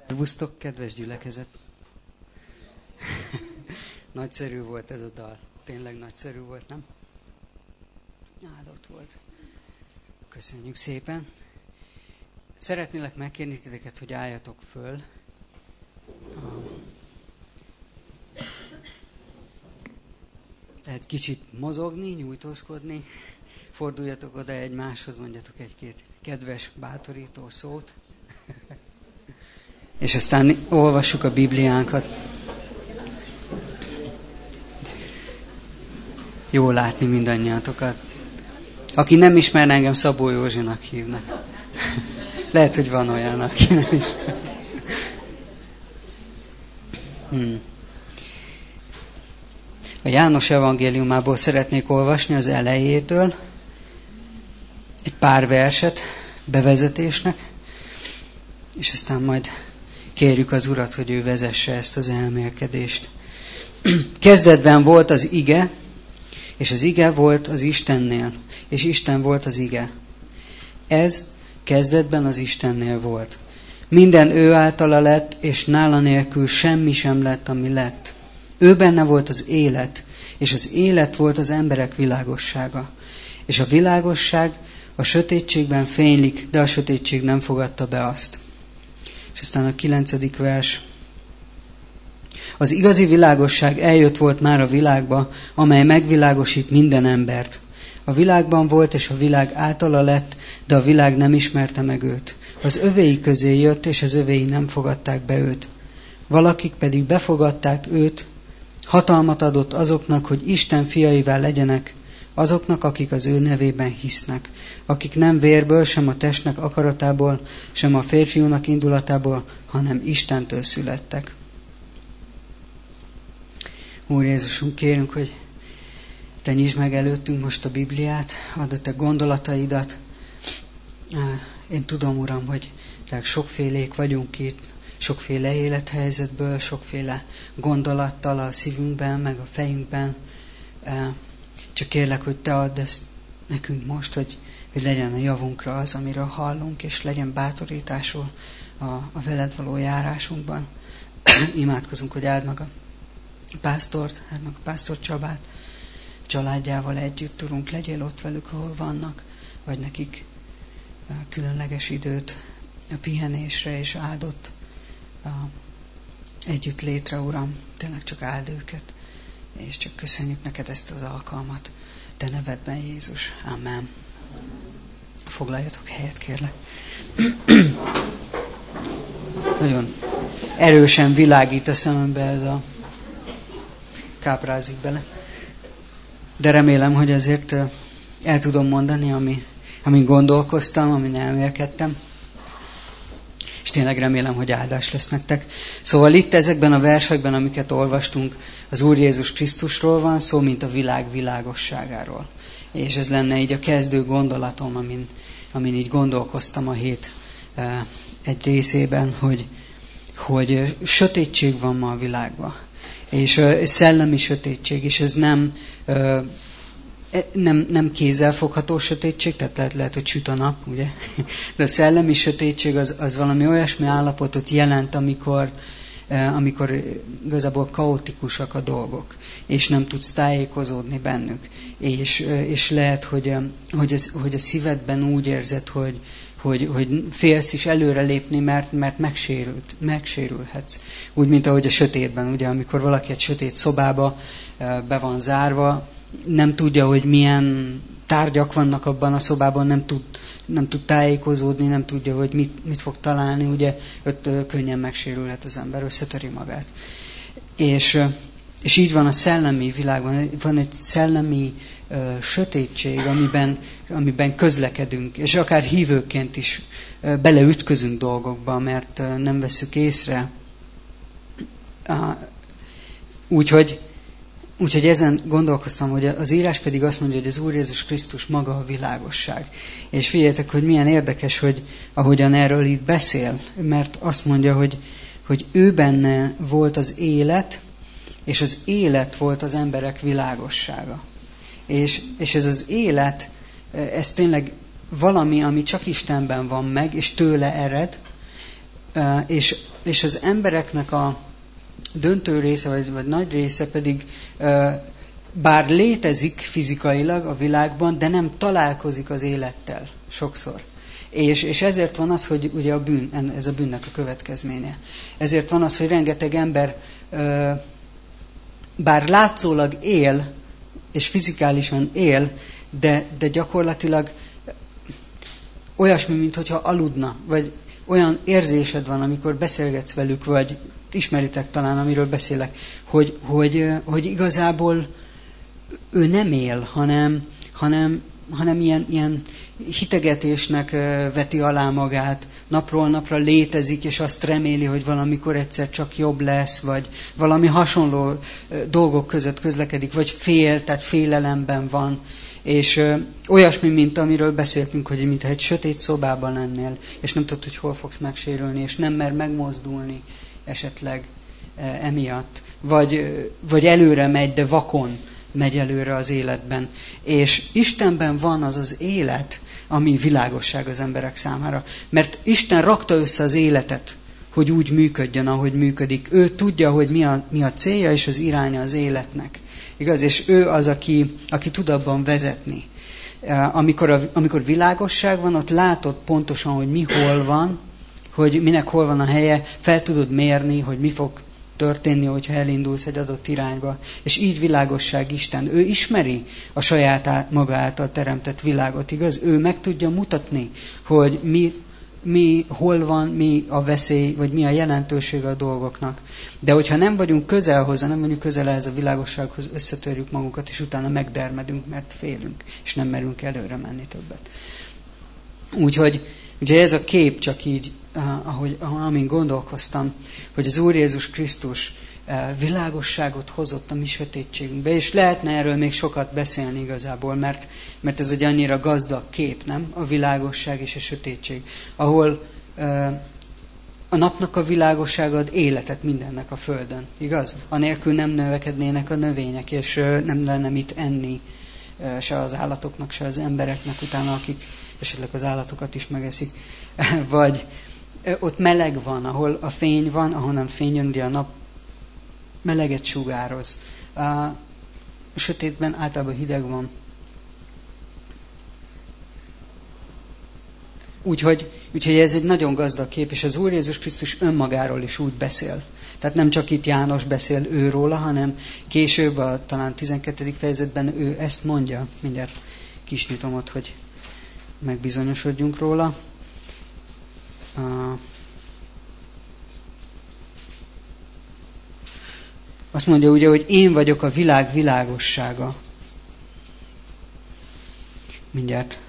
Szervusztok, kedves gyülekezet! Nagyszerű volt ez a dal. Tényleg nagyszerű volt, nem? Áldott volt. Köszönjük szépen. Szeretnélek megkérni titeket, hogy álljatok föl. Lehet kicsit mozogni, nyújtózkodni. Forduljatok oda egymáshoz, mondjatok egy-két kedves, bátorító szót. És aztán olvassuk a Bibliánkat. Jó látni mindannyiatokat. Aki nem ismer, engem Szabó Józsinak hívnak. Lehet, hogy van olyan, aki nem ismer. A János evangéliumából szeretnék olvasni az elejétől egy pár verset bevezetésnek, és aztán majd kérjük az Urat, hogy ő vezesse ezt az elmélkedést. Kezdetben volt az ige, és az ige volt az Istennél, és Isten volt az ige. Ez kezdetben az Istennél volt. Minden ő általa lett, és nála nélkül semmi sem lett, ami lett. Ő benne volt az élet, és az élet volt az emberek világossága. És a világosság a sötétségben fénylik, de a sötétség nem fogadta be azt. És aztán a 9. vers. Az igazi világosság eljött volt már a világba, amely megvilágosít minden embert. A világban volt, és a világ általa lett, de a világ nem ismerte meg őt. Az övéi közé jött, és az övéi nem fogadták be őt. Valakik pedig befogadták őt, hatalmat adott azoknak, hogy Isten fiaivá legyenek, azoknak, akik az ő nevében hisznek, akik nem vérből, sem a testnek akaratából, sem a férfiúnak indulatából, hanem Istentől születtek. Úr Jézusunk, kérünk, hogy Te nyisd meg előttünk most a Bibliát, add a Te gondolataidat. Én tudom, Uram, hogy sokfélék vagyunk itt, sokféle élethelyzetből, sokféle gondolattal a szívünkben, meg a fejünkben. Csak kérlek, hogy Te add ezt nekünk most, hogy legyen a javunkra az, amiről hallunk, és legyen bátorításul a veled való járásunkban. Imádkozunk, hogy áld meg a pásztort, áld meg a pásztor Csabát, családjával együtt, Urunk, legyél ott velük, ahol vannak, vagy nekik különleges időt a pihenésre, és áldott együtt létre, Uram, tényleg csak áld őket, és csak köszönjük neked ezt az alkalmat. Te nevedben, Jézus. Amen. Foglaljatok helyet, kérlek. Nagyon erősen világít a szemembe ez a káprázik bele. De remélem, hogy azért el tudom mondani, amin gondolkoztam, amin elmélkedtem. És tényleg remélem, hogy áldás lesz nektek. Szóval itt ezekben a versekben, amiket olvastunk, az Úr Jézus Krisztusról van szó, mint a világ világosságáról. És ez lenne így a kezdő gondolatom, amin így gondolkoztam a hét egy részében, hogy sötétség van ma a világban. És szellemi sötétség, és ez nem kézzelfogható sötétség, tehát lehet, hogy süt a nap, ugye? De a szellemi sötétség az valami olyasmi állapotot jelent, amikor igazából kaotikusak a dolgok, és nem tudsz tájékozódni bennük. És lehet, hogy a szívedben úgy érzed, hogy félsz is előrelépni, mert megsérülhetsz. Úgy, mint ahogy a sötétben, ugye, amikor valaki egy sötét szobába be van zárva, nem tudja, hogy milyen tárgyak vannak abban a szobában, nem tud tájékozódni, nem tudja, hogy mit fog találni, ugye, ott könnyen megsérülhet az ember, összetöri magát. És így van a szellemi világban, van egy szellemi sötétség, amiben közlekedünk, és akár hívőként is beleütközünk dolgokba, mert nem vesszük észre. Úgyhogy ezen gondolkoztam, hogy az írás pedig azt mondja, hogy az Úr Jézus Krisztus maga a világosság. És figyeljetek, hogy milyen érdekes, hogy ahogyan erről itt beszél, mert azt mondja, hogy ő benne volt az élet, és az élet volt az emberek világossága. És ez az élet, ez tényleg valami, ami csak Istenben van meg, és tőle ered, és az embereknek a döntő része, vagy nagy része pedig bár létezik fizikailag a világban, de nem találkozik az élettel sokszor. És ezért van az, hogy ugye a bűn, ez a bűnnek a következménye. Ezért van az, hogy rengeteg ember bár látszólag él, és fizikálisan él, de gyakorlatilag olyasmi, mintha aludna, vagy olyan érzésed van, amikor beszélgetsz velük, vagy ismeritek talán, amiről beszélek, hogy igazából ő nem él, hanem ilyen hitegetésnek veti alá magát, napról napra létezik, és azt reméli, hogy valamikor egyszer csak jobb lesz, vagy valami hasonló dolgok között közlekedik, vagy tehát félelemben van. És olyasmi, mint amiről beszéltünk, hogy mintha egy sötét szobában lennél, és nem tudod, hogy hol fogsz megsérülni, és nem mer megmozdulni esetleg emiatt. Vagy előre megy, de vakon megy előre az életben. És Istenben van az az élet, ami világosság az emberek számára. Mert Isten rakta össze az életet, hogy úgy működjön, ahogy működik. Ő tudja, hogy mi a célja és az iránya az életnek. Igaz? És ő az, aki tud abban vezetni. Amikor világosság van, ott látod pontosan, hogy mi hol van, hogy minek hol van a helye, fel tudod mérni, hogy mi fog történni, hogyha elindulsz egy adott irányba. És így világosság Isten. Ő ismeri a saját maga által teremtett világot, igaz? Ő meg tudja mutatni, hogy mi hol van, mi a veszély, vagy mi a jelentősége a dolgoknak. De hogyha nem vagyunk közel hozzá, nem vagyunk közel ehhez a világossághoz, összetörjük magunkat, és utána megdermedünk, mert félünk, és nem merünk előre menni többet. Úgyhogy ugye ez a kép csak így, amin gondolkoztam, hogy az Úr Jézus Krisztus világosságot hozott a mi sötétségünkbe, és lehetne erről még sokat beszélni igazából, mert ez egy annyira gazdag kép, nem? A világosság és a sötétség, ahol a napnak a világossága ad életet mindennek a földön, igaz? Anélkül nem növekednének a növények, és nem lenne mit enni se az állatoknak, se az embereknek utána, akik esetleg az állatokat is megeszik. Vagy ott meleg van, ahol a fény van, ahonnan fény jön, ugye a nap meleget sugároz. A sötétben általában hideg van. Úgyhogy ez egy nagyon gazdag kép, és az Úr Jézus Krisztus önmagáról is úgy beszél. Tehát nem csak itt János beszél őróla, hanem később, talán 12. fejezetben ő ezt mondja. Mindjárt kisnyitom ott, hogy megbizonyosodjunk róla. Azt mondja ugye, hogy én vagyok a világ világossága. Mindjárt.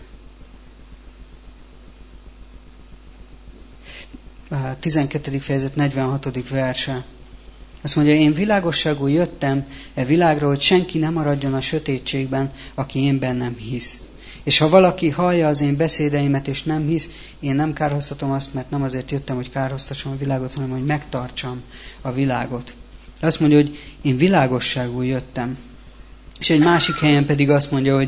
12. fejezet 46. verse. Azt mondja, én világosságul jöttem e világra, hogy senki nem maradjon a sötétségben, aki én bennem hisz. És ha valaki hallja az én beszédeimet, és nem hisz, én nem kárhoztatom azt, mert nem azért jöttem, hogy kárhoztassam a világot, hanem hogy megtartsam a világot. Azt mondja, hogy én világosságul jöttem. És egy másik helyen pedig azt mondja,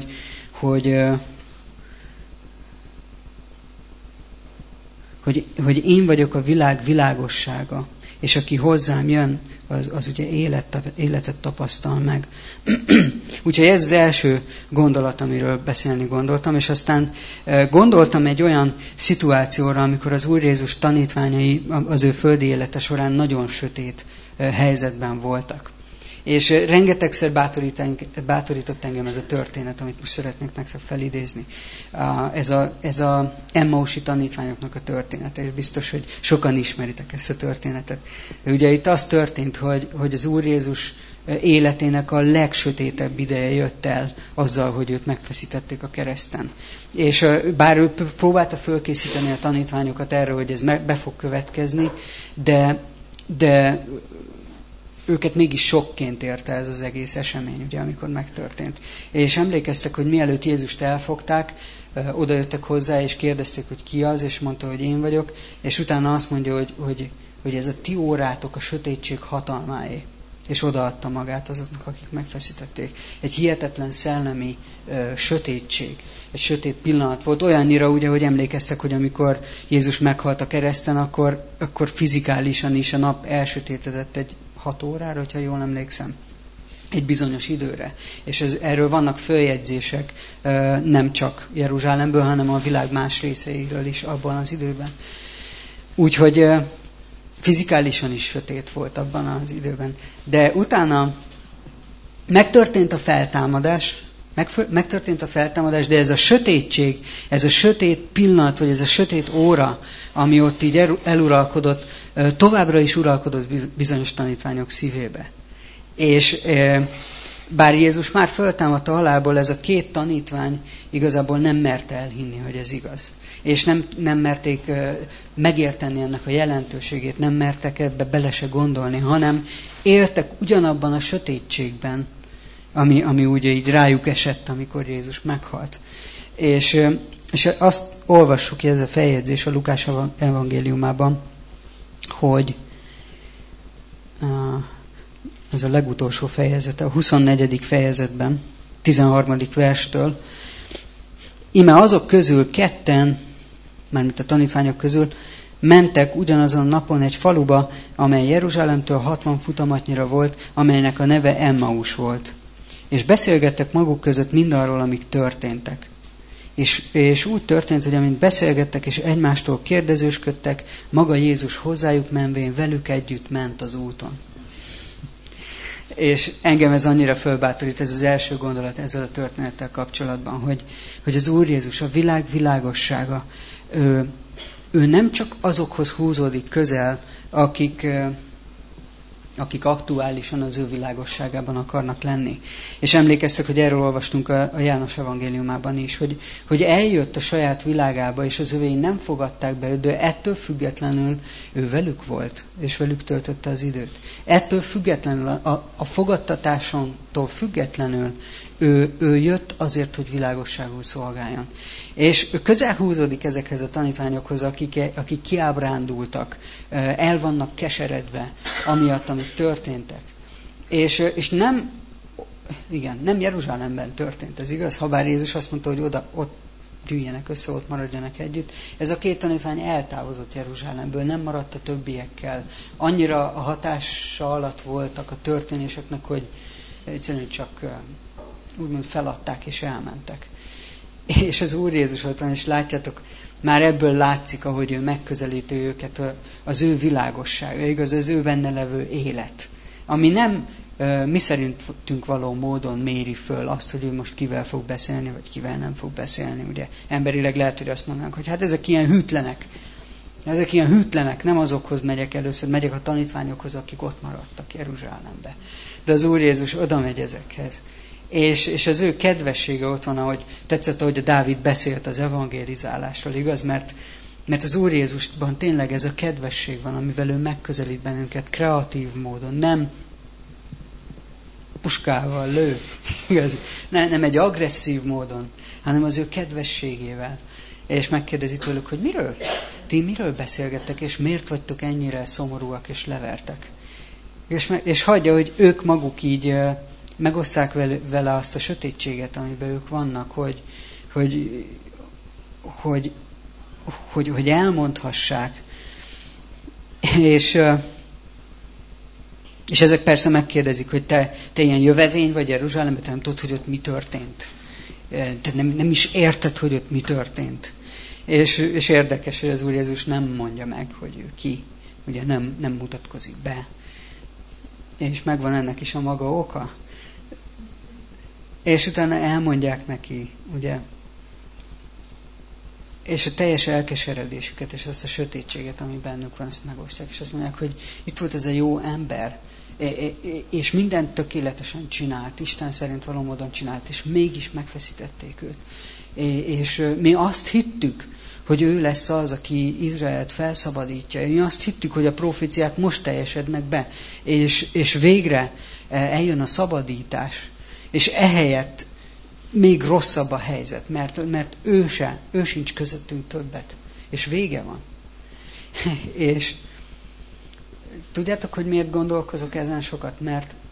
hogy én vagyok a világ világossága, és aki hozzám jön, az ugye életet tapasztal meg. Úgyhogy ez az első gondolat, amiről beszélni gondoltam, és aztán gondoltam egy olyan szituációra, amikor az Úr Jézus tanítványai az ő földi élete során nagyon sötét helyzetben voltak. És rengetegszer bátorított engem ez a történet, amit most szeretnék nektek felidézni. Ez a Emmausi tanítványoknak a története, és biztos, hogy sokan ismeritek ezt a történetet. Ugye itt az történt, hogy az Úr Jézus életének a legsötétebb ideje jött el azzal, hogy őt megfeszítették a kereszten. És bár ő próbálta fölkészíteni a tanítványokat erre, hogy ez be fog következni, de őket mégis sokként érte ez az egész esemény, ugye, amikor megtörtént. És emlékeztek, hogy mielőtt Jézust elfogták, odajöttek hozzá, és kérdezték, hogy ki az, és mondta, hogy én vagyok, és utána azt mondja, hogy ez a ti órátok a sötétség hatalmáé. és odaadta magát azoknak, akik megfeszítették. Egy hihetetlen szellemi sötétség, egy sötét pillanat volt. Olyannyira, ugye, hogy emlékeztek, hogy amikor Jézus meghalt a kereszten, akkor fizikálisan is a nap elsötétedett egy 6 órára, hogyha jól emlékszem. Egy bizonyos időre. És erről vannak följegyzések nem csak Jeruzsálemből, hanem a világ más részeiről is abban az időben. Úgyhogy fizikálisan is sötét volt abban az időben. De utána megtörtént a feltámadás, de ez a sötétség, ez a sötét pillanat, vagy ez a sötét óra, ami ott így eluralkodott, továbbra is uralkodott bizonyos tanítványok szívébe. És bár Jézus már föltámadt a halálból, ez a 2 tanítvány igazából nem merte elhinni, hogy ez igaz. És nem merték megérteni ennek a jelentőségét, nem mertek ebbe bele se gondolni, hanem éltek ugyanabban a sötétségben, ami ugye így rájuk esett, amikor Jézus meghalt. És azt olvassuk, ez a feljegyzés a Lukás evangéliumában, hogy ez a legutolsó fejezete, a 24. fejezetben, 13. verstől, íme azok közül 2, mármint a tanítványok közül, mentek ugyanazon a napon egy faluba, amely Jeruzsálemtől 60 futamatnyira volt, amelynek a neve Emmaus volt. És beszélgettek maguk között mindarról, amik történtek. És úgy történt, hogy amint beszélgettek és egymástól kérdezősködtek, maga Jézus hozzájuk menvén velük együtt ment az úton. És engem ez annyira fölbátorít, ez az első gondolat ezzel a történettel kapcsolatban, hogy az Úr Jézus, a világ világossága, ő nem csak azokhoz húzódik közel, akik aktuálisan az ő világosságában akarnak lenni. És emlékeztek, hogy erről olvastunk a János evangéliumában is, hogy eljött a saját világába, és az övéi nem fogadták be őt, de ettől függetlenül ő velük volt, és velük töltötte az időt. Ettől függetlenül, a fogadtatásontól függetlenül ő jött azért, hogy világosságul szolgáljon. És ő közel húzódik ezekhez a tanítványokhoz, akik kiábrándultak, el vannak keseredve, amiatt, amik történtek. És nem Jeruzsálemben történt, ez igaz? Habár Jézus azt mondta, hogy ott gyűjjenek össze, ott maradjanak együtt. Ez a 2 tanítvány eltávozott Jeruzsálemből, nem maradt a többiekkel. Annyira a hatása alatt voltak a történéseknek, hogy egyszerűen csak úgymond feladták és elmentek. És az Úr Jézus ott van, és látjátok, már ebből látszik, ahogy ő megközelíti őket, az ő világossága, igaz, az ő benne levő élet. Ami nem mi szerintünk való módon méri föl azt, hogy ő most kivel fog beszélni, vagy kivel nem fog beszélni. Ugye emberileg lehet, hogy azt mondanánk, hogy hát ezek ilyen hűtlenek. Ezek ilyen hűtlenek, nem azokhoz megyek először, megyek a tanítványokhoz, akik ott maradtak Jeruzsálembe. De az Úr Jézus oda megy ezekhez. És az ő kedvessége ott van, ahogy tetszett, ahogy a Dávid beszélt az evangélizálásról, igaz? Mert az Úr Jézusban tényleg ez a kedvesség van, amivel ő megközelít bennünket kreatív módon, nem puskával lő, igaz? Nem egy agresszív módon, hanem az ő kedvességével. És megkérdezi tőlük, hogy ti miről beszélgettek, és miért vagytok ennyire szomorúak és levertek? És hagyja, hogy ők maguk így megosszák vele azt a sötétséget, amiben ők vannak, hogy elmondhassák. És ezek persze megkérdezik, hogy te ilyen jövevény vagy Jeruzsálemben, te nem tudod, hogy ott mi történt. Te nem is érted, hogy ott mi történt. És érdekes, hogy az Úr Jézus nem mondja meg, hogy ő ki. Ugye nem mutatkozik be. És megvan ennek is a maga oka. És utána elmondják neki, ugye, és a teljes elkeseredésüket, és azt a sötétséget, ami bennük van, azt megosztják. És azt mondják, hogy itt volt ez a jó ember, és mindent tökéletesen csinált, Isten szerint való módon csinált, és mégis megfeszítették őt. És mi azt hittük, hogy ő lesz az, aki Izraelt felszabadítja. Mi azt hittük, hogy a proféciák most teljesednek be, és végre eljön a szabadítás. És ehelyett még rosszabb a helyzet, mert ő sincs közöttünk többet. És vége van. És tudjátok, hogy miért gondolkozok ezen sokat? Mert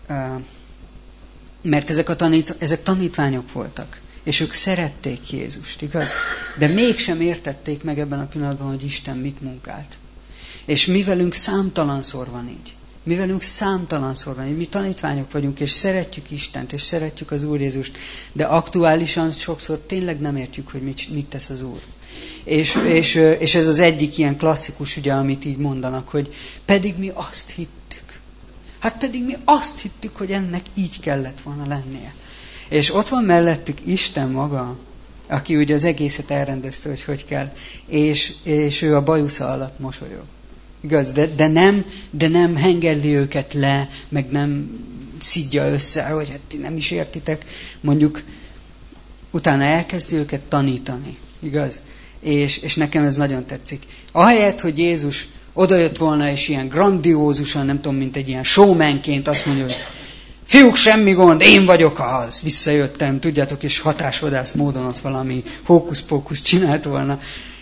mert ezek tanítványok voltak, és ők szerették Jézust, igaz? De mégsem értették meg ebben a pillanatban, hogy Isten mit munkált. És mi velünk számtalanszor van így. Mi tanítványok vagyunk, és szeretjük Istent, és szeretjük az Úr Jézust, de aktuálisan sokszor tényleg nem értjük, hogy mit tesz az Úr. És ez az egyik ilyen klasszikus, ugye, amit így mondanak, hogy pedig mi azt hittük. Hát pedig mi azt hittük, hogy ennek így kellett volna lennie. És ott van mellettük Isten maga, aki ugye az egészet elrendezte, hogy kell, és ő a bajusza alatt mosolyog. Igaz, de nem hengelli őket le, meg nem szidja össze, hogy hát ti nem is értitek. Mondjuk utána elkezdi őket tanítani. Igaz? És nekem ez nagyon tetszik. Ahelyett, hogy Jézus odajött volna, és ilyen grandiózusan, nem tudom, mint egy ilyen showmanként azt mondja, hogy fiúk, semmi gond, én vagyok az. Visszajöttem, tudjátok, és hatásvadász módon ott valami hókusz-pókusz csinált volna.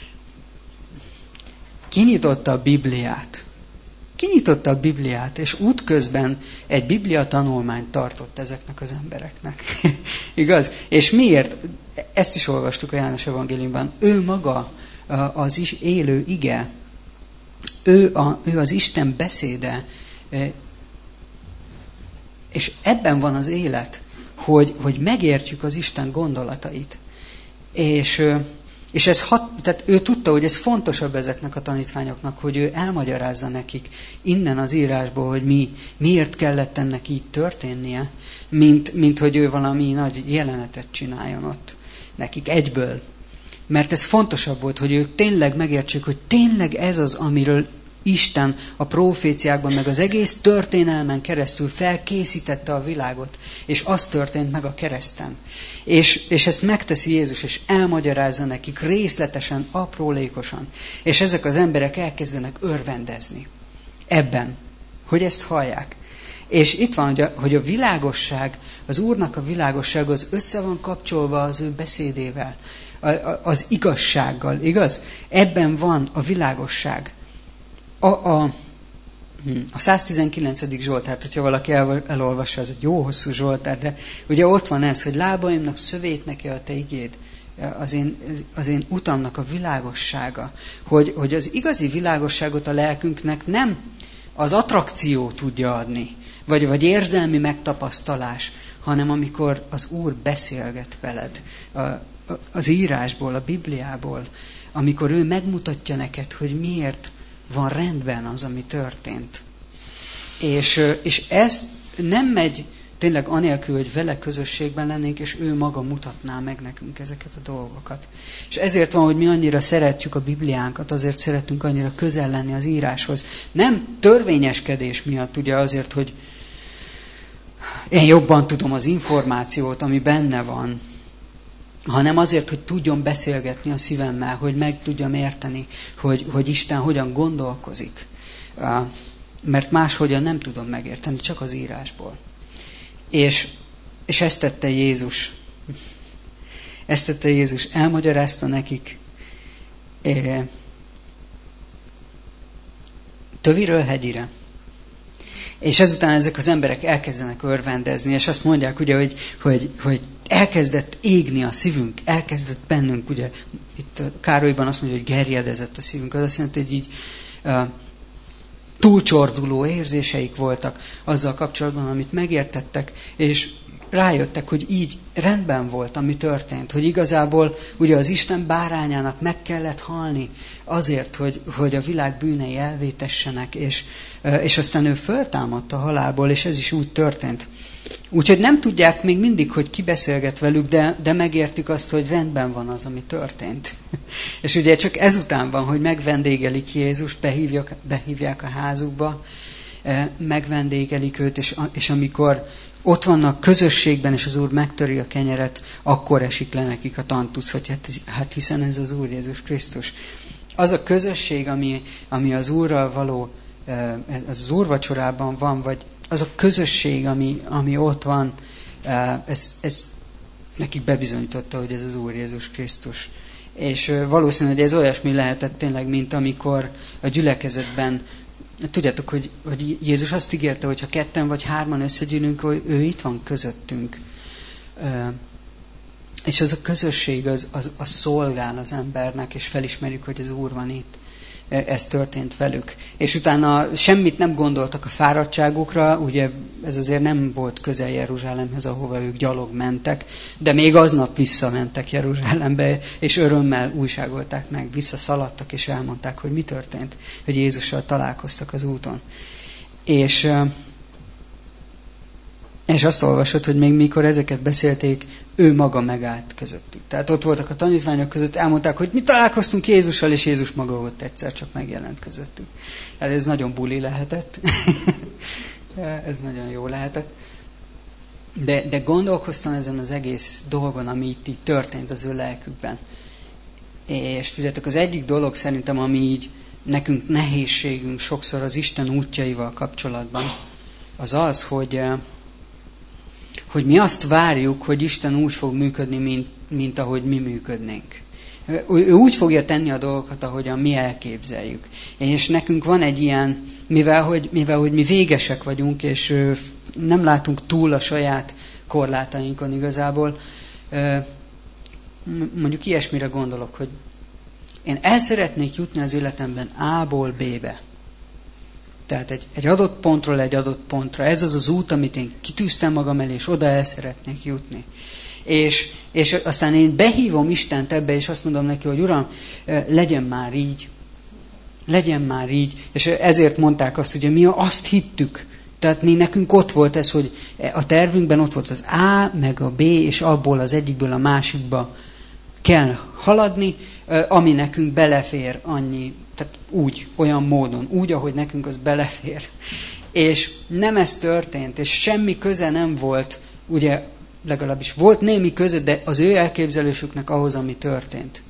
Kinyitotta a Bibliát, és útközben egy Biblia tanulmányt tartott ezeknek az embereknek. Igaz? És miért? Ezt is olvastuk a János evangéliumban. Ő maga az is élő ige. Ő az Isten beszéde. És ebben van az élet, hogy megértjük az Isten gondolatait. És tehát ő tudta, hogy ez fontosabb ezeknek a tanítványoknak, hogy ő elmagyarázza nekik innen az írásból, hogy miért kellett ennek így történnie, mint hogy ő valami nagy jelenetet csináljon ott nekik egyből. Mert ez fontosabb volt, hogy ők tényleg megértsék, hogy tényleg ez az, amiről Isten a proféciákban, meg az egész történelmen keresztül felkészítette a világot, és az történt meg a kereszten. És ezt megteszi Jézus, és elmagyarázza nekik részletesen, aprólékosan. És ezek az emberek elkezdenek örvendezni ebben, hogy ezt hallják. És itt van, hogy a világosság, az Úrnak a világosság az össze van kapcsolva az ő beszédével, az igazsággal, igaz? Ebben van a világosság. A 119. Zsoltárt, hogyha valaki elolvassa, az egy jó hosszú Zsoltár, de ugye ott van ez, hogy lábaimnak szövét neki a te igéd, az én utamnak a világossága, hogy az igazi világosságot a lelkünknek nem az attrakció tudja adni, vagy érzelmi megtapasztalás, hanem amikor az Úr beszélget veled az írásból, a Bibliából, amikor ő megmutatja neked, hogy miért van rendben az, ami történt. És ez nem megy tényleg anélkül, hogy vele közösségben lennénk, és ő maga mutatná meg nekünk ezeket a dolgokat. És ezért van, hogy mi annyira szeretjük a Bibliánkat, azért szeretünk annyira közel lenni az íráshoz. Nem törvényeskedés miatt, ugye azért, hogy én jobban tudom az információt, ami benne van, hanem azért, hogy tudjon beszélgetni a szívemmel, hogy meg tudjam érteni, hogy Isten hogyan gondolkozik. Mert máshogyan nem tudom megérteni, csak az írásból. És ezt tette Jézus. Ezt tette Jézus. Elmagyarázta nekik töviről hegyire. És ezután ezek az emberek elkezdenek örvendezni, és azt mondják, ugye, hogy elkezdett égni a szívünk, elkezdett bennünk, ugye, itt Károlyban azt mondja, hogy gerjedezett a szívünk, az azt jelenti, hogy így túlcsorduló érzéseik voltak azzal kapcsolatban, amit megértettek, és rájöttek, hogy így rendben volt, ami történt, hogy igazából ugye az Isten bárányának meg kellett halni azért, hogy a világ bűnei elvétessenek, és aztán ő föltámadt a halálból, és ez is úgy történt. Úgyhogy nem tudják még mindig, hogy ki beszélget velük, de megértik azt, hogy rendben van az, ami történt. És ugye csak ezután van, hogy megvendégelik Jézust, behívják a házukba, megvendégelik őt, és amikor ott vannak közösségben, és az Úr megtöri a kenyeret, akkor esik le nekik a tantusz, hogy hát hiszen ez az Úr Jézus Krisztus. Az a közösség, ami az Úrral való, az úrvacsorában van, vagy az a közösség, ami ott van, ez nekik bebizonyította, hogy ez az Úr Jézus Krisztus. És valószínűleg ez olyasmi lehetett tényleg, mint amikor a gyülekezetben tudjátok, hogy Jézus azt ígérte, hogy ha 2 vagy 3 összegyűlünk, hogy ő itt van közöttünk. És az a közösség, az szolgál az embernek, és felismerjük, hogy az Úr van itt. Ez történt velük. És utána semmit nem gondoltak a fáradtságukra, ugye ez azért nem volt közel Jeruzsálemhez, ahova ők gyalog mentek, de még aznap visszamentek Jeruzsálembe, és örömmel újságolták meg, visszaszaladtak, és elmondták, hogy mi történt, hogy Jézussal találkoztak az úton. És azt olvasod, hogy még mikor ezeket beszélték, ő maga megállt közöttük. Tehát ott voltak a tanítványok között, elmondták, hogy mi találkoztunk Jézussal, és Jézus maga ott egyszer csak megjelent közöttük. Tehát ez nagyon buli lehetett. Ez nagyon jó lehetett. De gondolkoztam ezen az egész dolgon, ami itt így történt az ő lelkükben. És tudjátok, az egyik dolog szerintem, ami így nekünk nehézségünk sokszor az Isten útjaival kapcsolatban, az az, hogy mi azt várjuk, hogy Isten úgy fog működni, mint ahogy mi működnénk. Ő úgy fogja tenni a dolgokat, ahogyan mi elképzeljük. És nekünk van egy ilyen, mivel hogy mi végesek vagyunk, és nem látunk túl a saját korlátainkon igazából, mondjuk ilyesmire gondolok, hogy én el szeretnék jutni az életemben A-ból B-be. Tehát egy adott pontról egy adott pontra. Ez az az út, amit én kitűztem magam elé, és oda el szeretnék jutni. És aztán én behívom Istent ebbe, és azt mondom neki, hogy Uram, legyen már így. Legyen már így. És ezért mondták azt, hogy mi azt hittük. Tehát nekünk ott volt ez, hogy a tervünkben ott volt az A, meg a B, és abból az egyikből a másikba kell haladni, ami nekünk belefér annyi. Tehát úgy, olyan módon, úgy, ahogy nekünk az belefér. És nem ez történt, és semmi köze nem volt, ugye legalábbis volt némi köze, de az ő elképzelésüknek ahhoz, ami történt.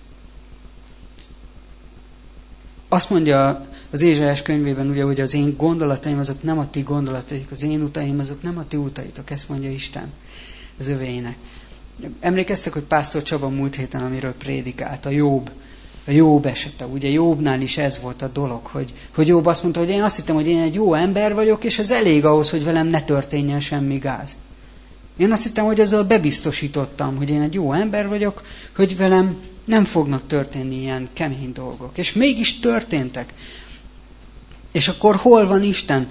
Azt mondja az Ézsaiás könyvében, ugye, hogy az én gondolataim azok nem a ti gondolataik, az én utaim azok nem a ti utaitok, ezt mondja Isten az övének. Emlékeztek, hogy Pásztor Csaba múlt héten, amiről prédikált, a Jobb esete. Ugye Jobbnál is ez volt a dolog, hogy Jobb azt mondta, hogy én azt hittem, hogy én egy jó ember vagyok, és ez elég ahhoz, hogy velem ne történjen semmi gáz. Én azt hittem, hogy ezzel bebiztosítottam, hogy én egy jó ember vagyok, hogy velem nem fognak történni ilyen kemény dolgok. És mégis történtek. És akkor hol van Isten?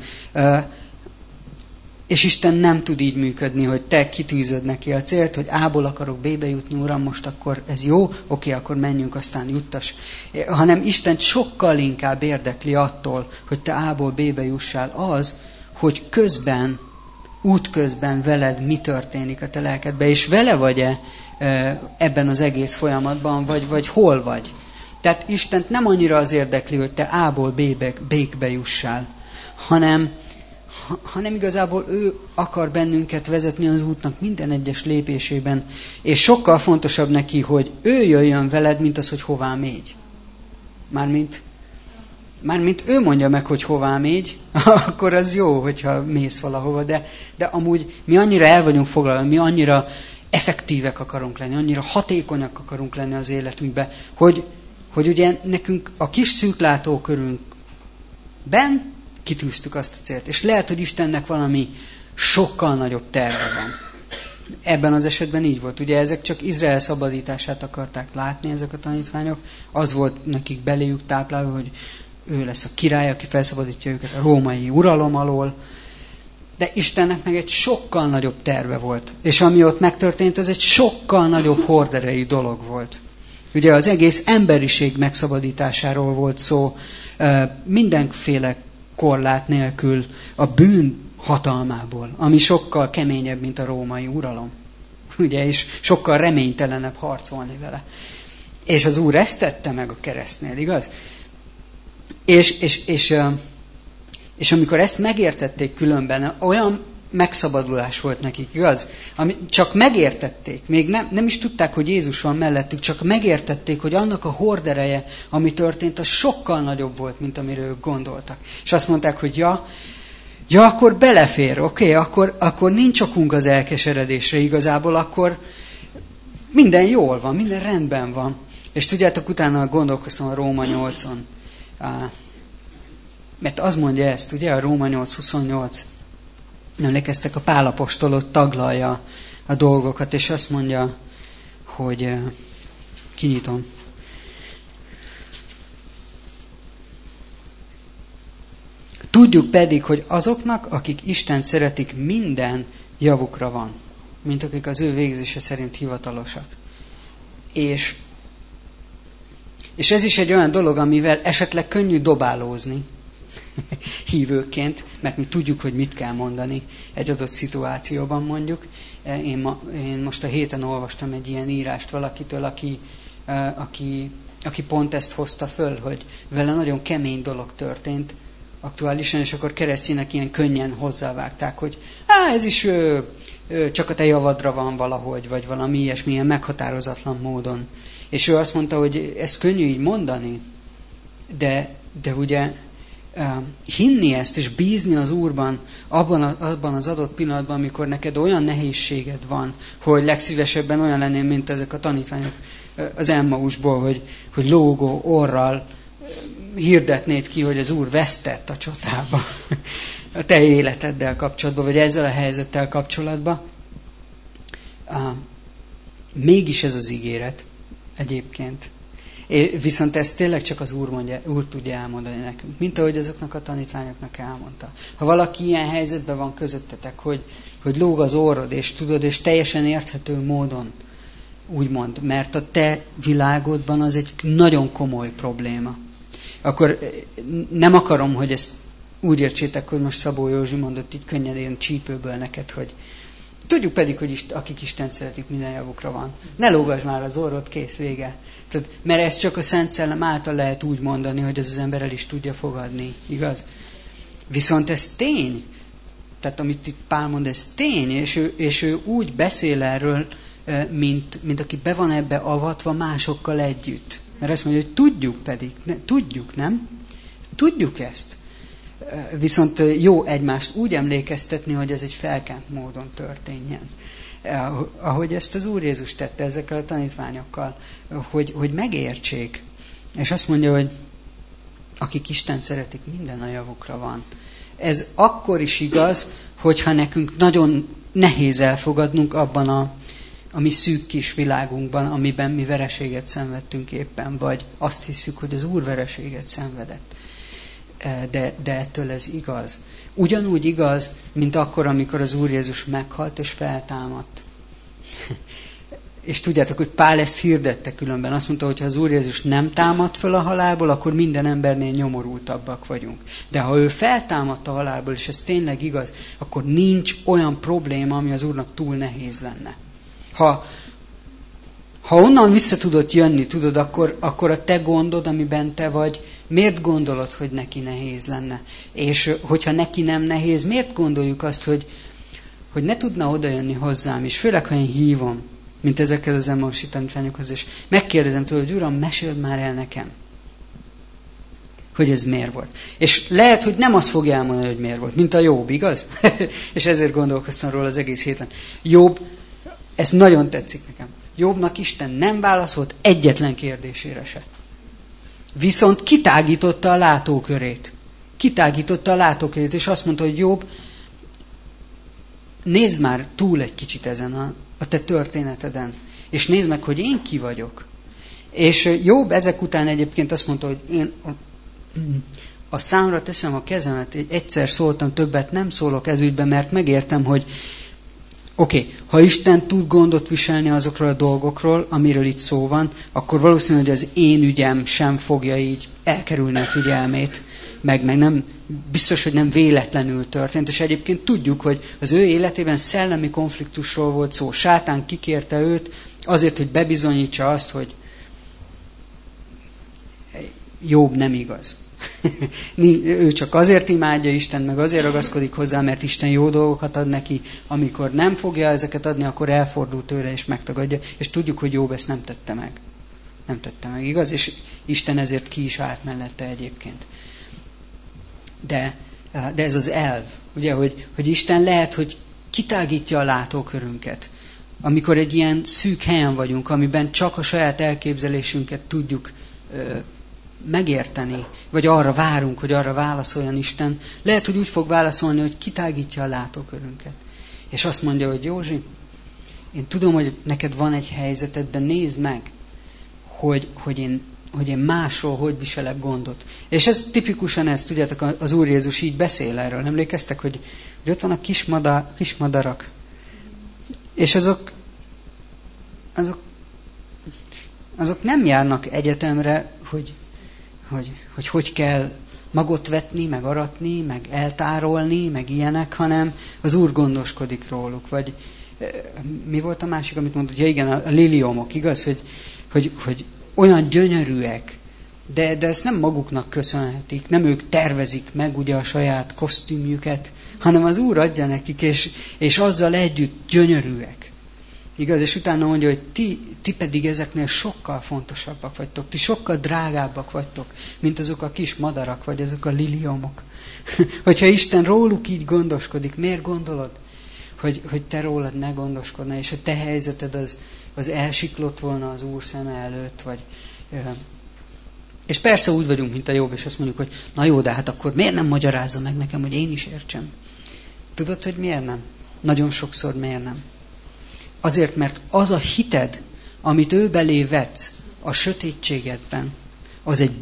És Isten nem tud így működni, hogy te kitűzöd neki a célt, hogy A-ból akarok B-be jutni, Uram, most akkor ez jó, oké, akkor menjünk, aztán juttas. Hanem Isten sokkal inkább érdekli attól, hogy te A-ból B-be jussál az, hogy útközben veled mi történik a te lelkedben, és vele vagy-e ebben az egész folyamatban, vagy hol vagy. Tehát Istent nem annyira az érdekli, hogy te A-ból B-be jussál, hanem igazából ő akar bennünket vezetni az útnak minden egyes lépésében, és sokkal fontosabb neki, hogy ő jöjjön veled, mint az, hogy hová mégy. Mármint ő mondja meg, hogy hová mégy, akkor az jó, hogyha mész valahova, de amúgy mi annyira el vagyunk foglalva, mi annyira effektívek akarunk lenni, annyira hatékonyak akarunk lenni az életünkben, hogy ugye nekünk a kis szűklátókörünkben kitűztük azt a célt. És lehet, hogy Istennek valami sokkal nagyobb terve van. Ebben az esetben így volt. Ugye ezek csak Izrael szabadítását akarták látni, ezek a tanítványok. Az volt nekik beléjük táplálva, hogy ő lesz a király, aki felszabadítja őket a római uralom alól. De Istennek meg egy sokkal nagyobb terve volt. És ami ott megtörtént, az egy sokkal nagyobb horderejű dolog volt. Ugye az egész emberiség megszabadításáról volt szó, mindenféle korlát nélkül a bűn hatalmából, ami sokkal keményebb, mint a római uralom. Ugye, és sokkal reménytelenebb harcolni vele. És az Úr ezt tette meg a keresztnél, igaz? És amikor ezt megértették különben, olyan megszabadulás volt nekik, igaz? Csak megértették, még nem is tudták, hogy Jézus van mellettük, csak megértették, hogy annak a hordereje, ami történt, az sokkal nagyobb volt, mint amire ők gondoltak. És azt mondták, hogy ja, akkor belefér, oké, akkor nincs okunk az elkeseredésre igazából, akkor minden jól van, minden rendben van. És tudjátok, utána gondolkoztam a Róma 8-on. Mert az mondja ezt, ugye, a Róma 8:28, emlékeztek, a Pál apostol ott taglalja a dolgokat, és azt mondja, hogy kinyitom. Tudjuk pedig, hogy azoknak, akik Istent szeretik, minden javukra van, mint akik az ő végzése szerint hivatalosak. És ez is egy olyan dolog, amivel esetleg könnyű dobálózni hívőként, mert mi tudjuk, hogy mit kell mondani egy adott szituációban mondjuk. Én most a héten olvastam egy ilyen írást valakitől, aki pont ezt hozta föl, hogy vele nagyon kemény dolog történt aktuálisan, és akkor Kereszténynek ilyen könnyen hozzávágták, hogy ez is csak a te javadra van valahogy, vagy valami ilyesmi, ilyen meghatározatlan módon. És ő azt mondta, hogy ezt könnyű így mondani, de ugye hinni ezt, és bízni az Úrban abban az adott pillanatban, amikor neked olyan nehézséged van, hogy legszívesebben olyan lenném, mint ezek a tanítványok az Emmausból, hogy lógó orral hirdetnéd ki, hogy az Úr vesztett a csatába a te életeddel kapcsolatban, vagy ezzel a helyzettel kapcsolatban. Mégis ez az ígéret egyébként. Viszont ezt tényleg csak az Úr tudja elmondani nekünk, mint ahogy azoknak a tanítványoknak elmondta. Ha valaki ilyen helyzetben van közöttetek, hogy lóg az orrod, és tudod, és teljesen érthető módon, úgymond, mert a te világodban az egy nagyon komoly probléma. Akkor nem akarom, hogy ezt úgy értsétek, hogy most Szabó Józsi mondott így könnyedén csípőből neked, hogy tudjuk pedig, hogy akik Istent szeretik, minden javukra van. Ne lógasd már az orrod, kész, vége. Tehát, mert ezt csak a Szent Szellem által lehet úgy mondani, hogy ez az ember el is tudja fogadni, igaz? Viszont ez tény. Tehát amit itt Pál mond, ez tény, és ő úgy beszél erről, mint aki be van ebbe avatva másokkal együtt. Mert azt mondja, hogy tudjuk pedig. Tudjuk, nem? Tudjuk ezt. Viszont jó egymást úgy emlékeztetni, hogy ez egy felkent módon történjen. Ahogy ezt az Úr Jézus tette ezekkel a tanítványokkal, hogy megértsék. És azt mondja, hogy akik Isten szeretik, minden a javukra van. Ez akkor is igaz, hogyha nekünk nagyon nehéz elfogadnunk abban a mi szűk kis világunkban, amiben mi vereséget szenvedtünk éppen, vagy azt hiszük, hogy az Úr vereséget szenvedett. De ettől ez igaz. Ugyanúgy igaz, mint akkor, amikor az Úr Jézus meghalt és feltámadt. És tudjátok, hogy Pál ezt hirdette különben. Azt mondta, hogy ha az Úr Jézus nem támad föl a halálból, akkor minden embernél nyomorultabbak vagyunk. De ha ő feltámadt a halálból, és ez tényleg igaz, akkor nincs olyan probléma, ami az Úrnak túl nehéz lenne. Ha onnan vissza tudod jönni, tudod, akkor a te gondod, amiben te vagy, miért gondolod, hogy neki nehéz lenne? És hogyha neki nem nehéz, miért gondoljuk azt, hogy ne tudna odajönni hozzám, és főleg, ha én hívom, mint ezekkel az Emmausi tanítványokhoz, és megkérdezem tőle, hogy Uram, meséld már el nekem, hogy ez miért volt. És lehet, hogy nem azt fogja elmondani, hogy miért volt, mint a Jobb, igaz? És ezért gondolkoztam róla az egész héten. Jobb, ez nagyon tetszik nekem. Jobbnak Isten nem válaszolt egyetlen kérdésére se. Viszont kitágította a látókörét. És azt mondta, hogy Jobb, nézd már túl egy kicsit ezen a te történeteden. És nézd meg, hogy én ki vagyok. És Jobb ezek után egyébként azt mondta, hogy én a számra teszem a kezemet, egyszer szóltam, többet nem szólok ez ügyben, mert megértem, hogy oké, ha Isten tud gondot viselni azokról a dolgokról, amiről itt szó van, akkor valószínű, hogy az én ügyem sem fogja így elkerülni a figyelmét, meg nem, biztos, hogy nem véletlenül történt, és egyébként tudjuk, hogy az ő életében szellemi konfliktusról volt szó. Sátán kikérte őt azért, hogy bebizonyítsa azt, hogy Jobb nem igaz. Ő csak azért imádja Isten, meg azért ragaszkodik hozzá, mert Isten jó dolgokat ad neki, amikor nem fogja ezeket adni, akkor elfordul tőle és megtagadja, és tudjuk, hogy Jobb ezt nem tette meg. Nem tette meg, igaz? És Isten ezért ki is állt mellette egyébként. De ez az elv, ugye, hogy Isten lehet, hogy kitágítja a látókörünket, amikor egy ilyen szűk helyen vagyunk, amiben csak a saját elképzelésünket tudjuk megérteni, vagy arra várunk, hogy arra válaszoljon Isten. Lehet, hogy úgy fog válaszolni, hogy kitágítja a látókörünket. És azt mondja, hogy Józsi, én tudom, hogy neked van egy helyzeted, de nézd meg, hogy én másról hogy viselek gondot. És ez tipikusan ez, tudjátok, az Úr Jézus így beszél erről. Emlékeztek, hogy ott van a kis madarak. És azok nem járnak egyetemre, hogy kell magot vetni, meg aratni, meg eltárolni, meg ilyenek, hanem az Úr gondoskodik róluk. Vagy mi volt a másik, amit mondott? Ja igen, a liliomok, igaz? Hogy olyan gyönyörűek, de ezt nem maguknak köszönhetik, nem ők tervezik meg ugye a saját kosztümjüket, hanem az Úr adja nekik, és azzal együtt gyönyörűek. Igaz? És utána mondja, hogy ti pedig ezeknél sokkal fontosabbak vagytok, ti sokkal drágábbak vagytok, mint azok a kis madarak, vagy azok a liliomok. Hogyha Isten róluk így gondoskodik, miért gondolod, hogy te rólad ne gondoskodna, és a te helyzeted az elsiklott volna az Úr szeme előtt, vagy... És persze úgy vagyunk, mint a Jobb, és azt mondjuk, hogy na jó, de hát akkor miért nem magyarázza meg nekem, hogy én is értsem? Tudod, hogy miért nem? Nagyon sokszor miért nem? Azért, mert az a hited, amit ő belé vetsz a sötétségedben, az egy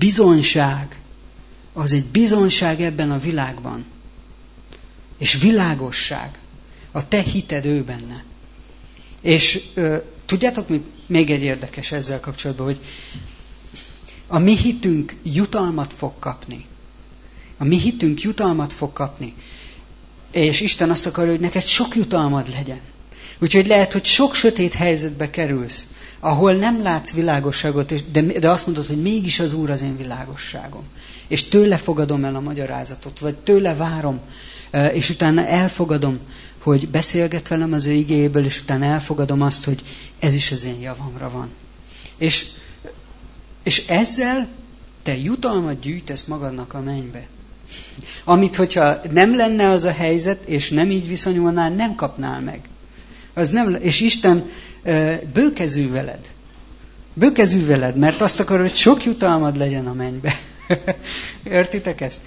bizonyság ebben a világban. És világosság. A te hited ő benne. És tudjátok, még egy érdekes ezzel kapcsolatban, hogy a mi hitünk jutalmat fog kapni. A mi hitünk jutalmat fog kapni. És Isten azt akarja, hogy neked sok jutalmad legyen. Úgyhogy lehet, hogy sok sötét helyzetbe kerülsz, ahol nem látsz világosságot, de azt mondod, hogy mégis az Úr az én világosságom. És tőle fogadom el a magyarázatot, vagy tőle várom, és utána elfogadom, hogy beszélget velem az ő igéjéből, és utána elfogadom azt, hogy ez is az én javamra van. És ezzel te jutalmat gyűjtesz magadnak a mennybe. Amit, hogyha nem lenne az a helyzet, és nem így viszonyulnál, nem kapnál meg. És Isten bőkezű veled. Bőkezű veled, mert azt akar, hogy sok jutalmad legyen a mennybe. Értitek ezt?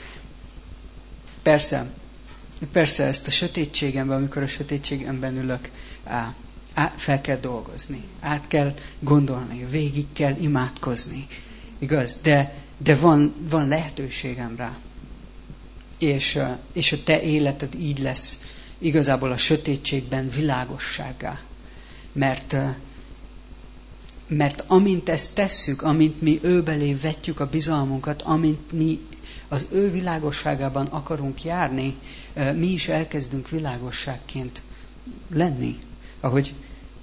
Persze ezt a sötétségemben, amikor a sötétségemben ülök, fel kell dolgozni, át kell gondolni, végig kell imádkozni. Igaz? De van lehetőségem rá. És a te életed így lesz igazából a sötétségben világossággá. Mert amint ezt tesszük, amint mi ő belé vetjük a bizalmunkat, amint mi az ő világosságában akarunk járni, mi is elkezdünk világosságként lenni. Ahogy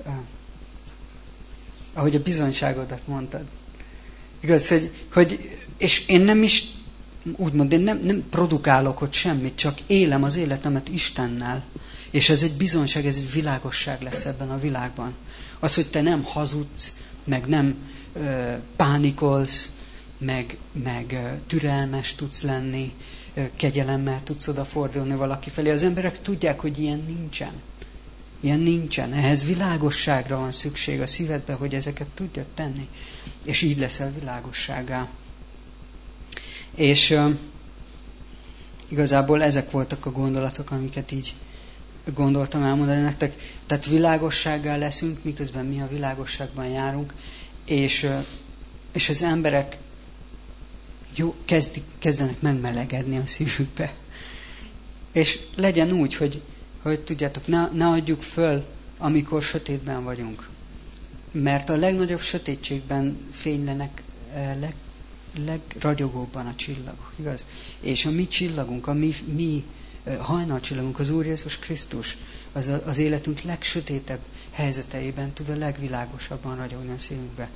a bizonyságodat mondtad. Igaz, és én nem is, úgymond, én nem produkálok ott semmit, csak élem az életemet Istennel. És ez egy bizonyság, ez egy világosság lesz ebben a világban. Az, hogy te nem hazudsz, meg nem pánikolsz, meg türelmes tudsz lenni, kegyelemmel tudsz odafordulni valaki felé. Az emberek tudják, hogy ilyen nincsen. Ilyen nincsen. Ehhez világosságra van szükség a szívedbe, hogy ezeket tudjad tenni. És így leszel világosságá. És igazából ezek voltak a gondolatok, amiket így gondoltam elmondani nektek. Tehát világossággá leszünk, miközben mi a világosságban járunk, és az emberek kezdenek megmelegedni a szívükbe. És legyen úgy, hogy tudjátok, ne adjuk föl, amikor sötétben vagyunk. Mert a legnagyobb sötétségben fénylenek legragyogóbban a csillagok, igaz? És a mi csillagunk, a mi hajnalcsillagunk, az Úr Jézus Krisztus, az életünk legsötétebb helyzeteiben tud a legvilágosabban ragyogni a szívünkbe.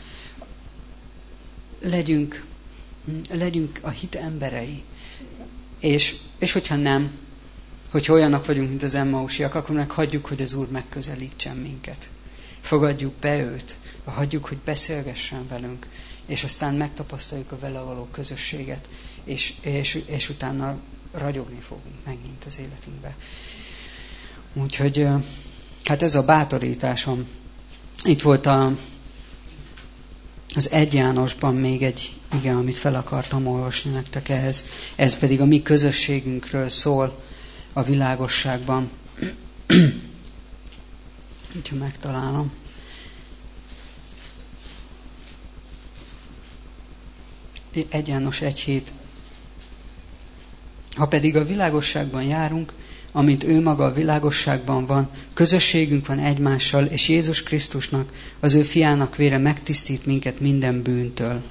Legyünk a hit emberei. És hogyha nem, hogyha olyanok vagyunk, mint az Emmausiak, akkor meg hagyjuk, hogy az Úr megközelítsen minket. Fogadjuk be őt, hagyjuk, hogy beszélgessen velünk, és aztán megtapasztaljuk a vele való közösséget, és utána ragyogni fogunk megint az életünkbe. Úgyhogy hát ez a bátorításom. Itt volt az 1 Jánosban még egy ige, amit fel akartam olvasni nektek ehhez. Ez pedig a mi közösségünkről szól a világosságban. Úgyhogy megtalálom. 1 János 1:7. Ha pedig a világosságban járunk, amint ő maga a világosságban van, közösségünk van egymással, és Jézus Krisztusnak, az ő fiának vére megtisztít minket minden bűntől.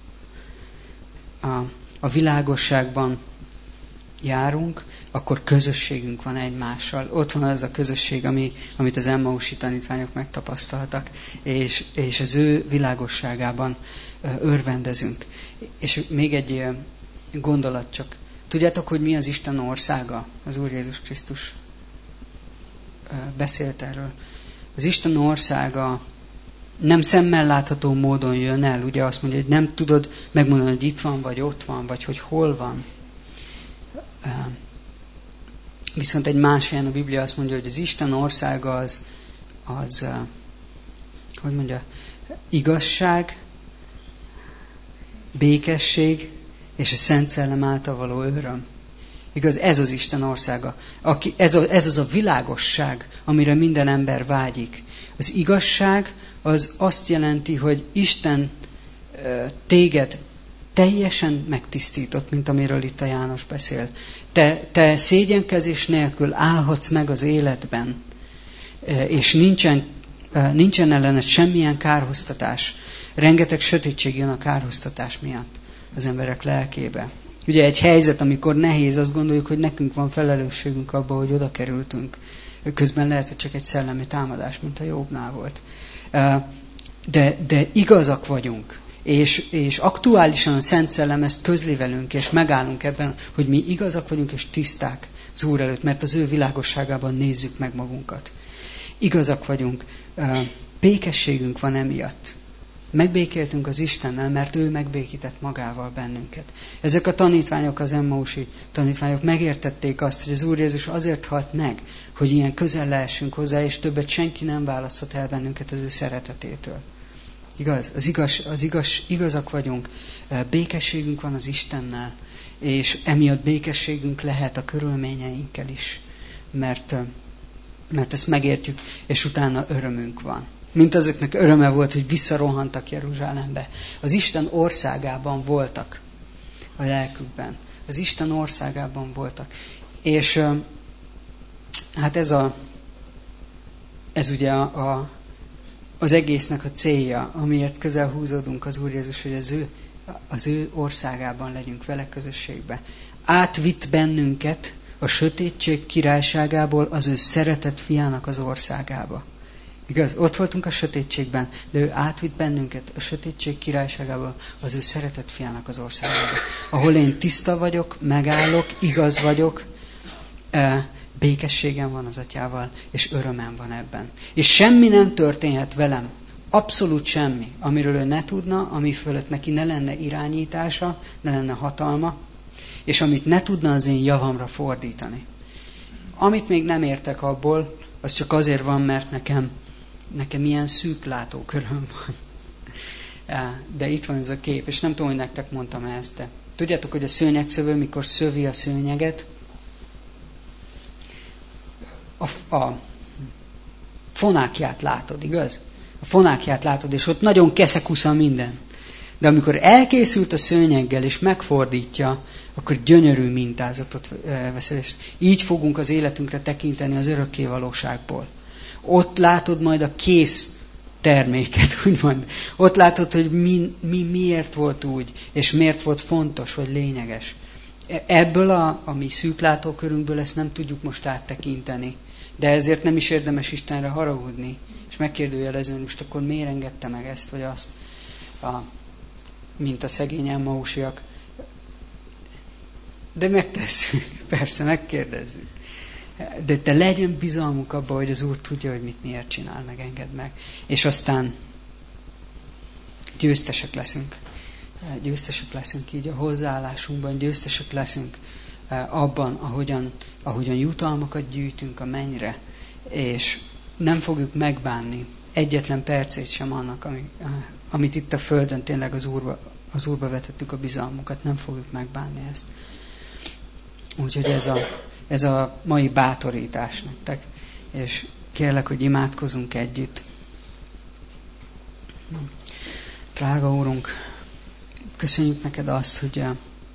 A világosságban járunk, akkor közösségünk van egymással. Ott van az a közösség, amit az Emmausi tanítványok megtapasztaltak, és az ő világosságában örvendezünk. És még egy gondolat csak. Tudjátok, hogy mi az Isten országa? Az Úr Jézus Krisztus beszélt erről. Az Isten országa nem szemmel látható módon jön el. Ugye azt mondja, hogy nem tudod megmondani, hogy itt van, vagy ott van, vagy hogy hol van. Viszont egy más helyen a Biblia azt mondja, hogy az Isten országa az hogy mondja, igazság, békesség, és a Szent Szellem által való öröm. Igaz, ez az Isten országa. Ez az a világosság, amire minden ember vágyik. Az igazság az azt jelenti, hogy Isten téged teljesen megtisztított, mint amiről itt a János beszél. Te szégyenkezés nélkül állhatsz meg az életben, és nincsen ellened semmilyen kárhoztatás. Rengeteg sötétség jön a kárhoztatás miatt az emberek lelkébe. Ugye egy helyzet, amikor nehéz, azt gondoljuk, hogy nekünk van felelősségünk abban, hogy oda kerültünk. Közben lehet, hogy csak egy szellemi támadás, mint a Jobbnál volt. De igazak vagyunk, és aktuálisan a Szent Szellem ezt közli velünk, és megállunk ebben, hogy mi igazak vagyunk, és tiszták az Úr előtt, mert az ő világosságában nézzük meg magunkat. Igazak vagyunk, békességünk van emiatt. Megbékéltünk az Istennel, mert ő megbékített magával bennünket. Ezek a tanítványok, az Emmausi tanítványok megértették azt, hogy az Úr Jézus azért halt meg, hogy ilyen közel lehessünk hozzá, és többet senki nem választhat el bennünket az ő szeretetétől. Igaz? Igazak vagyunk, békességünk van az Istennel, és emiatt békességünk lehet a körülményeinkkel is, mert ezt megértjük, és utána örömünk van. Mint azoknak öröme volt, hogy visszarohantak Jeruzsálembe. Az Isten országában voltak a lelkükben. Az Isten országában voltak. És hát ez ugye az egésznek a célja, amiért közel húzódunk az Úr Jézus, hogy az ő országában legyünk vele közösségbe. Átvitt bennünket a sötétség királyságából az ő szeretett fiának az országába. Igaz, ott voltunk a sötétségben, de ő átvitt bennünket a sötétség királyságából az ő szeretett fiának az országába. Ahol én tiszta vagyok, megállok, igaz vagyok, békességem van az Atyával, és örömem van ebben. És semmi nem történhet velem, abszolút semmi, amiről ő ne tudna, ami fölött neki ne lenne irányítása, ne lenne hatalma, és amit ne tudna az én javamra fordítani. Amit még nem értek abból, az csak azért van, mert nekem ilyen szűk látóköröm van. De itt van ez a kép, és nem tudom, hogy nektek mondtam ezt, de tudjátok, hogy a szőnyegszövő, mikor szövi a szőnyeget, a fonákját látod, igaz? A fonákját látod, és ott nagyon keszekusza minden. De amikor elkészült a szőnyeggel, és megfordítja, akkor gyönyörű mintázatot veszel, és így fogunk az életünkre tekinteni az örökké valóságból. Ott látod majd a kész terméket, úgymond. Ott látod, hogy miért volt úgy, és miért volt fontos, vagy lényeges. Ebből a mi szűklátókörünkből ezt nem tudjuk most áttekinteni. De ezért nem is érdemes Istenre haragudni, és megkérdőjelezni, hogy most akkor miért engedte meg ezt, vagy azt, mint a szegény emmausiak. De megtesszük, persze, megkérdezzük. De legyen bizalmuk abba, hogy az Úr tudja, hogy mit miért csinál, meg enged meg. És aztán győztesek leszünk. Győztesek leszünk így a hozzáállásunkban, győztesek leszünk abban, ahogyan jutalmakat gyűjtünk a mennyre, és nem fogjuk megbánni egyetlen percét sem annak, amit itt a Földön tényleg az Úrba vetettük a bizalmunkat, nem fogjuk megbánni ezt. Úgyhogy ez a mai bátorítás nektek, és kérlek, hogy imádkozunk együtt. Drága Úrunk, köszönjük neked azt, hogy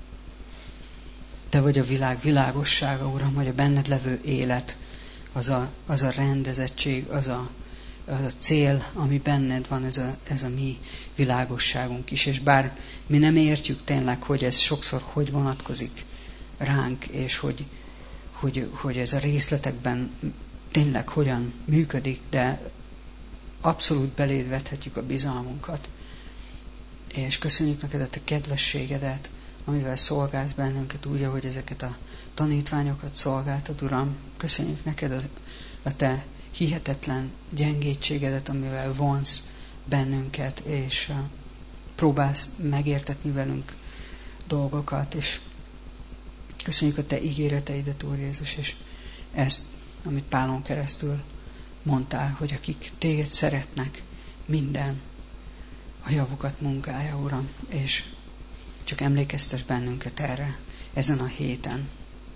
Te vagy a világ világossága, Uram, hogy a benned levő élet, az a rendezettség, az a cél, ami benned van, ez a mi világosságunk is. És bár mi nem értjük tényleg, hogy ez sokszor hogy vonatkozik ránk, és hogy ez a részletekben tényleg hogyan működik, de abszolút beléd vethetjük a bizalmunkat. És köszönjük neked a te kedvességedet, amivel szolgálsz bennünket úgy, ahogy ezeket a tanítványokat szolgáltad, Uram. Köszönjük neked a te hihetetlen gyengétségedet, amivel vonsz bennünket, és próbálsz megértetni velünk dolgokat, és köszönjük a te ígéreteidet, Úr Jézus, és ezt, amit Pálon keresztül mondtál, hogy akik téged szeretnek, minden a javukat munkálja, Uram, és csak emlékeztes bennünket erre ezen a héten,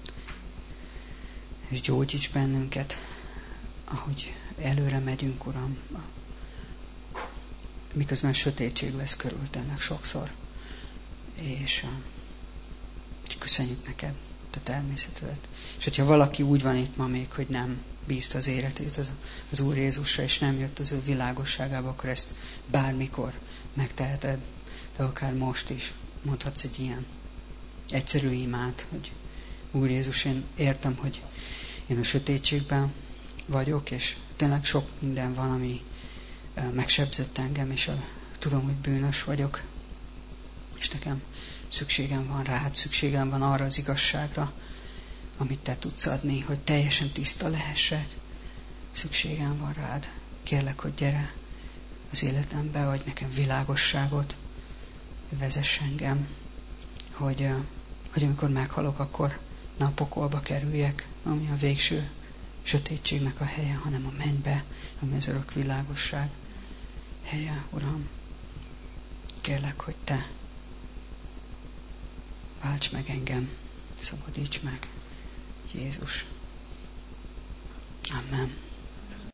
és gyógyíts bennünket, ahogy előre megyünk, Uram, miközben sötétség vesz körül tényleg sokszor, és köszönjük neked a természetedet. És hogyha valaki úgy van itt ma még, hogy nem bízta az életét az Úr Jézusra, és nem jött az ő világosságába, akkor ezt bármikor megteheted, de akár most is mondhatsz egy ilyen egyszerű imát, hogy Úr Jézus, én értem, hogy én a sötétségben vagyok, és tényleg sok minden van, ami megsebzett engem, és tudom, hogy bűnös vagyok, és nekem szükségem van rád, szükségem van arra az igazságra, amit te tudsz adni, hogy teljesen tiszta lehessek. Szükségem van rád. Kérlek, hogy gyere az életembe, adj nekem világosságot, vezess engem, hogy amikor meghalok, akkor ne a pokolba kerüljek, ami a végső sötétségnek a helye, hanem a mennybe, ami az örök világosság helye, Uram. Kérlek, hogy te válts meg engem, szabadíts meg, Jézus. Amen.